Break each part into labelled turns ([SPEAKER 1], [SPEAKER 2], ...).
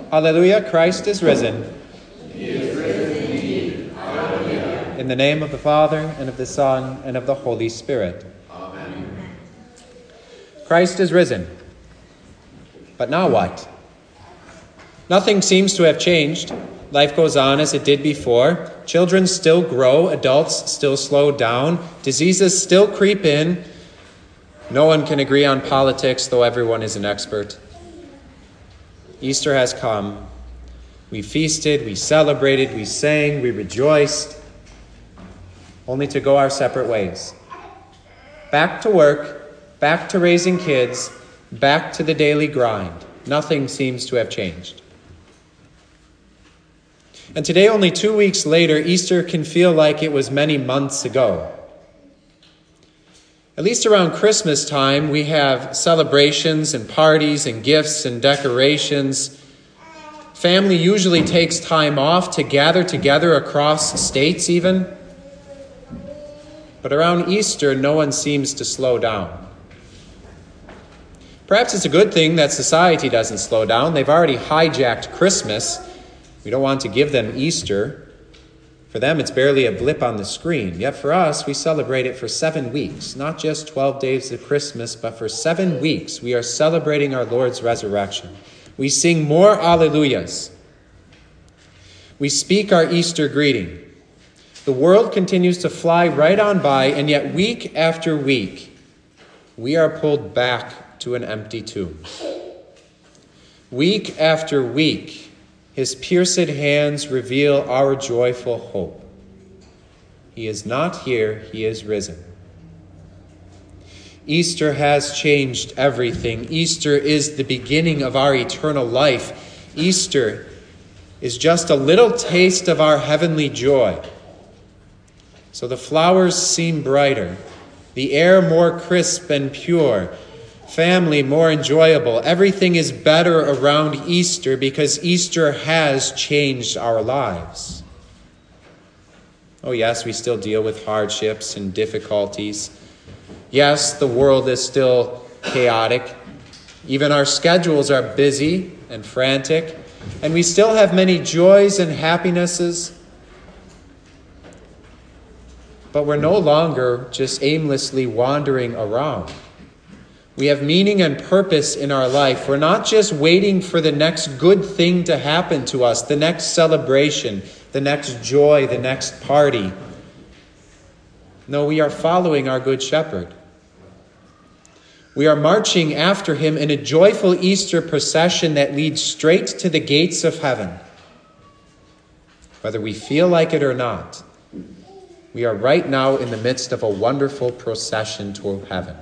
[SPEAKER 1] Hallelujah, Christ is risen.
[SPEAKER 2] He is risen indeed. Hallelujah.
[SPEAKER 1] In the name of the Father, and of the Son, and of the Holy Spirit.
[SPEAKER 2] Amen.
[SPEAKER 1] Christ is risen. But now what? Nothing seems to have changed. Life goes on as it did before. Children still grow. Adults still slow down. Diseases still creep in. No one can agree on politics, though everyone is an expert. Easter has come. We feasted, we celebrated, we sang, we rejoiced, only to go our separate ways. Back to work, back to raising kids, back to the daily grind. Nothing seems to have changed. And today, only 2 weeks later, Easter can feel like it was many months ago. At least around Christmas time, we have celebrations and parties and gifts and decorations. Family usually takes time off to gather together across states even. But around Easter, no one seems to slow down. Perhaps it's a good thing that society doesn't slow down. They've already hijacked Christmas. We don't want to give them Easter. For them, it's barely a blip on the screen. Yet for us, we celebrate it for 7 weeks. Not just 12 days of Christmas, but for 7 weeks, we are celebrating our Lord's resurrection. We sing more Alleluias. We speak our Easter greeting. The world continues to fly right on by, and yet week after week, we are pulled back to an empty tomb. Week after week, his pierced hands reveal our joyful hope. He is not here, he is risen. Easter has changed everything. Easter is the beginning of our eternal life. Easter is just a little taste of our heavenly joy. So the flowers seem brighter, the air more crisp and pure, family more enjoyable. Everything is better around Easter because Easter has changed our lives. Oh yes, we still deal with hardships and difficulties. Yes, the world is still chaotic. Even our schedules are busy and frantic. And we still have many joys and happinesses. But we're no longer just aimlessly wandering around. We have meaning and purpose in our life. We're not just waiting for the next good thing to happen to us, the next celebration, the next joy, the next party. No, we are following our Good Shepherd. We are marching after him in a joyful Easter procession that leads straight to the gates of heaven. Whether we feel like it or not, we are right now in the midst of a wonderful procession to heaven.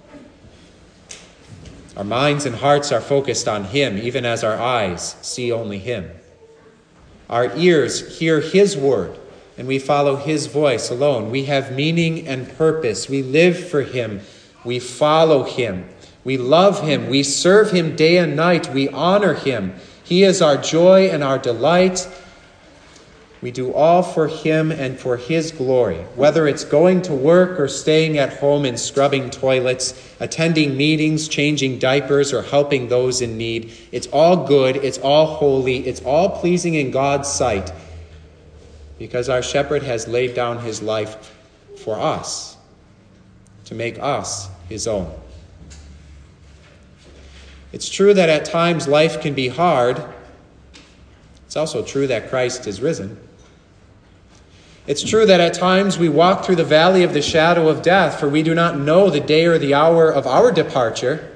[SPEAKER 1] Our minds and hearts are focused on him, even as our eyes see only him. Our ears hear his word, and we follow his voice alone. We have meaning and purpose. We live for him. We follow him. We love him. We serve him day and night. We honor him. He is our joy and our delight. We do all for him and for his glory, whether it's going to work or staying at home and scrubbing toilets, attending meetings, changing diapers, or helping those in need. It's all good, it's all holy, it's all pleasing in God's sight, because our shepherd has laid down his life for us, to make us his own. It's true that at times life can be hard. It's also true that Christ is risen. It's true that at times we walk through the valley of the shadow of death, for we do not know the day or the hour of our departure.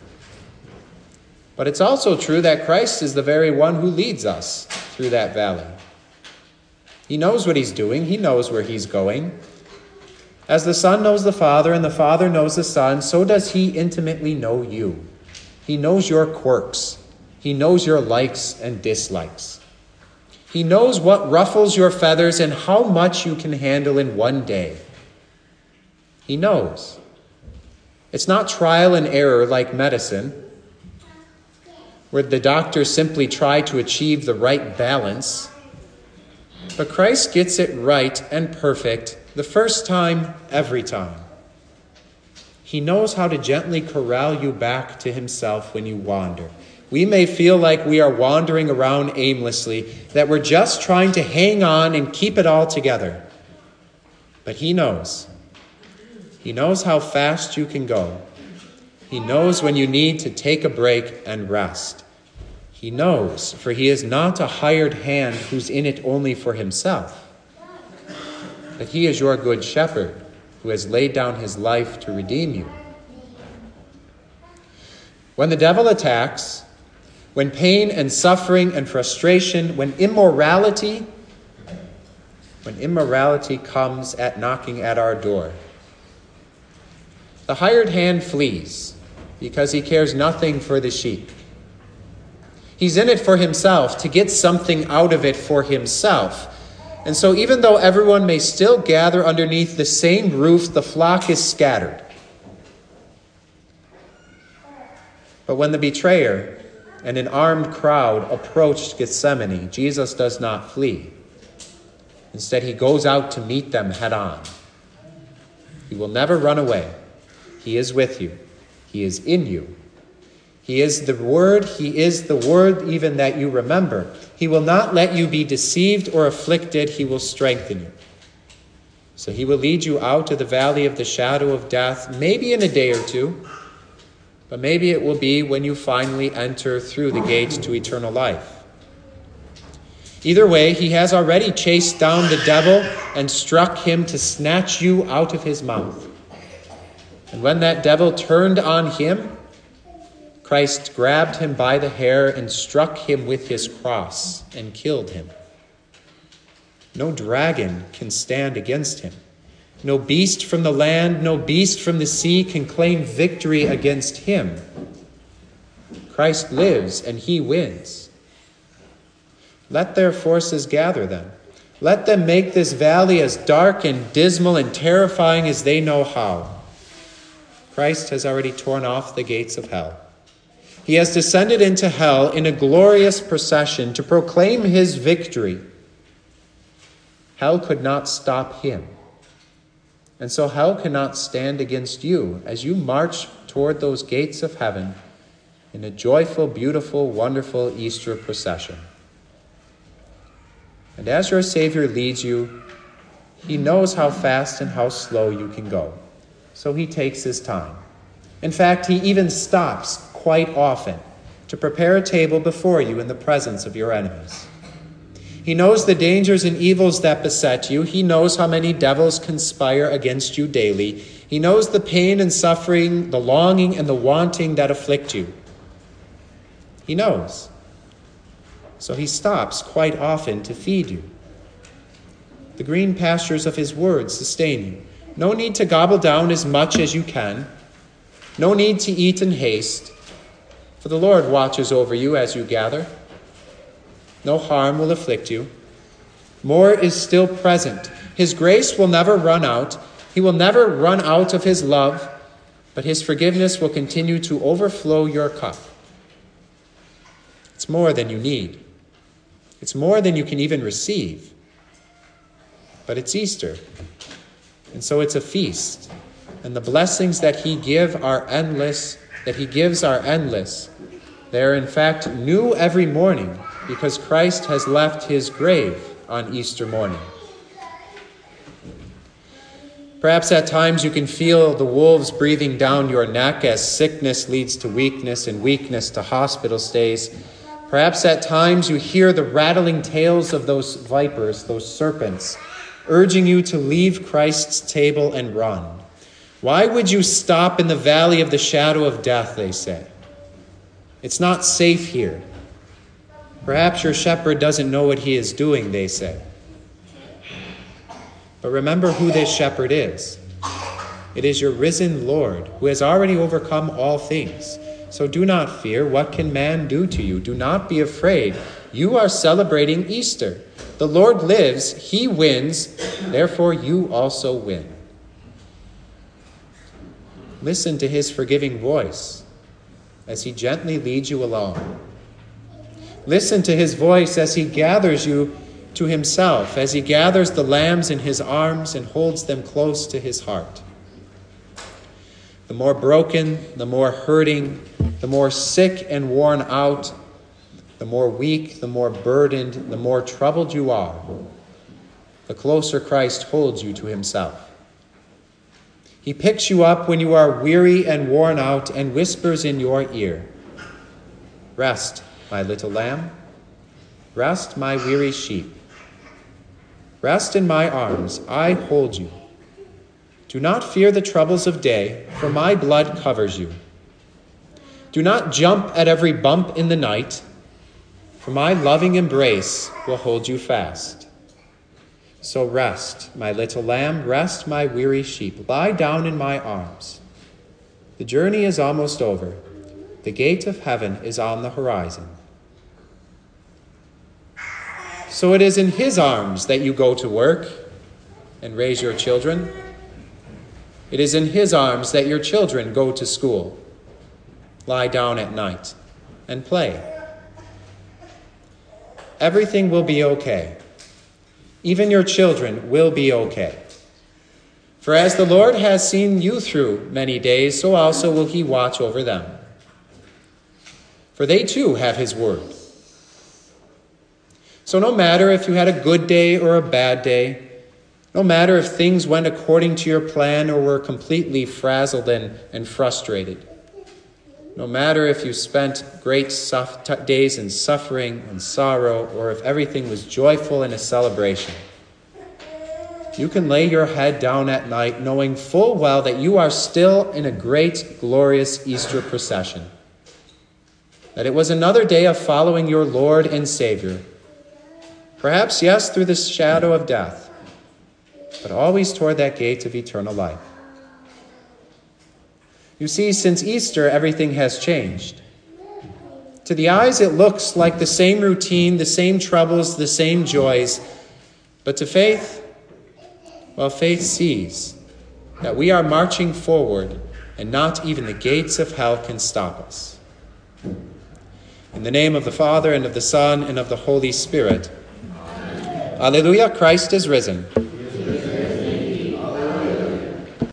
[SPEAKER 1] But it's also true that Christ is the very one who leads us through that valley. He knows what he's doing. He knows where he's going. As the Son knows the Father and the Father knows the Son, so does he intimately know you. He knows your quirks. He knows your likes and dislikes. He knows what ruffles your feathers and how much you can handle in one day. He knows. It's not trial and error like medicine, where the doctors simply try to achieve the right balance. But Christ gets it right and perfect the first time, every time. He knows how to gently corral you back to himself when you wander. We may feel like we are wandering around aimlessly, that we're just trying to hang on and keep it all together. But he knows. He knows how fast you can go. He knows when you need to take a break and rest. He knows, for he is not a hired hand who's in it only for himself. But he is your good shepherd who has laid down his life to redeem you. When the devil attacks, when pain and suffering and frustration, when immorality comes at knocking at our door, the hired hand flees because he cares nothing for the sheep. He's in it for himself, to get something out of it for himself. And so even though everyone may still gather underneath the same roof, the flock is scattered. But when the betrayer and an armed crowd approached Gethsemane, Jesus does not flee. Instead, he goes out to meet them head on. He will never run away. He is with you. He is in you. He is the Word. He is the Word even that you remember. He will not let you be deceived or afflicted. He will strengthen you. So he will lead you out of the valley of the shadow of death, maybe in a day or two, but maybe it will be when you finally enter through the gate to eternal life. Either way, he has already chased down the devil and struck him to snatch you out of his mouth. And when that devil turned on him, Christ grabbed him by the hair and struck him with his cross and killed him. No dragon can stand against him. No beast from the land, no beast from the sea can claim victory against him. Christ lives and he wins. Let their forces gather then. Let them make this valley as dark and dismal and terrifying as they know how. Christ has already torn off the gates of hell. He has descended into hell in a glorious procession to proclaim his victory. Hell could not stop him. And so hell cannot stand against you as you march toward those gates of heaven in a joyful, beautiful, wonderful Easter procession. And as your Savior leads you, he knows how fast and how slow you can go. So he takes his time. In fact, he even stops quite often to prepare a table before you in the presence of your enemies. He knows the dangers and evils that beset you. He knows how many devils conspire against you daily. He knows the pain and suffering, the longing and the wanting that afflict you. He knows. So he stops quite often to feed you. The green pastures of his word sustain you. No need to gobble down as much as you can. No need to eat in haste, for the Lord watches over you as you gather. No harm will afflict you. More is still present. His grace will never run out. He will never run out of his love, but his forgiveness will continue to overflow your cup. It's more than you need. It's more than you can even receive. But it's Easter, and so it's a feast. And the blessings that he gives are endless. They are in fact new every morning because Christ has left his grave on Easter morning. Perhaps at times you can feel the wolves breathing down your neck as sickness leads to weakness and weakness to hospital stays. Perhaps at times you hear the rattling tails of those vipers, those serpents, urging you to leave Christ's table and run. Why would you stop in the valley of the shadow of death, they say. It's not safe here. Perhaps your shepherd doesn't know what he is doing, they say. But remember who this shepherd is. It is your risen Lord who has already overcome all things. So do not fear. What can man do to you? Do not be afraid. You are celebrating Easter. The Lord lives. He wins. Therefore, you also win. Listen to his forgiving voice as he gently leads you along. Listen to his voice as he gathers you to himself, as he gathers the lambs in his arms and holds them close to his heart. The more broken, the more hurting, the more sick and worn out, the more weak, the more burdened, the more troubled you are, the closer Christ holds you to himself. He picks you up when you are weary and worn out and whispers in your ear, "Rest, my little lamb. Rest, my weary sheep. Rest in my arms, I hold you. Do not fear the troubles of day, for my blood covers you. Do not jump at every bump in the night, for my loving embrace will hold you fast. So rest, my little lamb, rest, my weary sheep. Lie down in my arms. The journey is almost over. The gate of heaven is on the horizon." So it is in his arms that you go to work and raise your children. It is in his arms that your children go to school, lie down at night, and play. Everything will be okay. Even your children will be okay. For as the Lord has seen you through many days, so also will he watch over them. For they too have his word. So no matter if you had a good day or a bad day, no matter if things went according to your plan or were completely frazzled and frustrated, no matter if you spent great days in suffering and sorrow or if everything was joyful and a celebration, you can lay your head down at night knowing full well that you are still in a great, glorious Easter procession, that it was another day of following your Lord and Savior. Perhaps, yes, through the shadow of death, but always toward that gate of eternal life. You see, since Easter, everything has changed. To the eyes, it looks like the same routine, the same troubles, the same joys. But to faith, well, faith sees that we are marching forward and not even the gates of hell can stop us. In the name of the Father, and of the Son, and of the Holy Spirit. Alleluia, Christ is risen.